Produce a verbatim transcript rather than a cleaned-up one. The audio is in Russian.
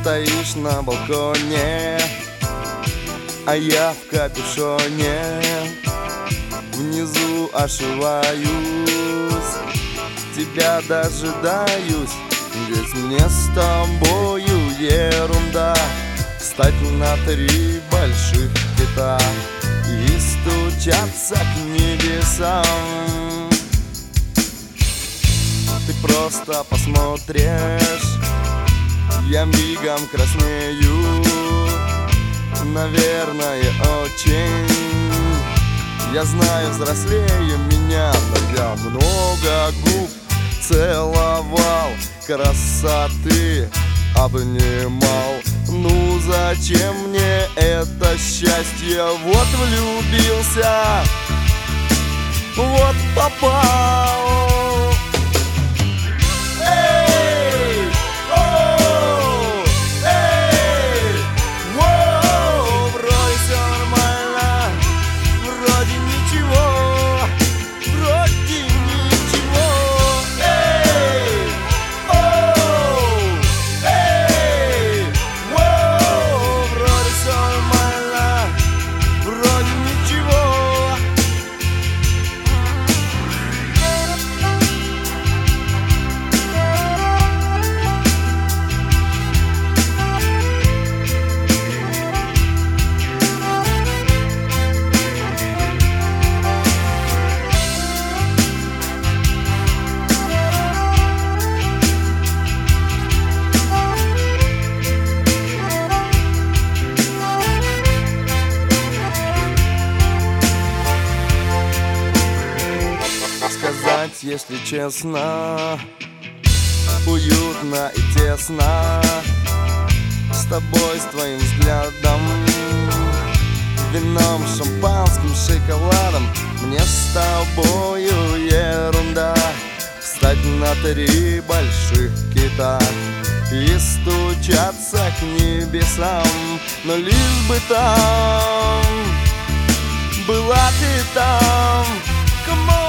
стоишь на балконе, а я в капюшоне. Внизу ошиваюсь, тебя дожидаюсь, ведь мне с тобою ерунда встать на три больших кита и стучаться к небесам. Ты просто посмотришь, я мигом краснею, наверное, очень. Я знаю, взрослее меня, но я много губ целовал, красоты обнимал. Ну зачем мне это счастье? Вот влюбился, вот попал. Сказать, если честно, уютно и тесно с тобой, с твоим взглядом, вином, шампанским, шоколадом. Мне с тобою ерунда встать на три больших кита и стучаться к небесам. Но лишь бы там была ты там. Come on.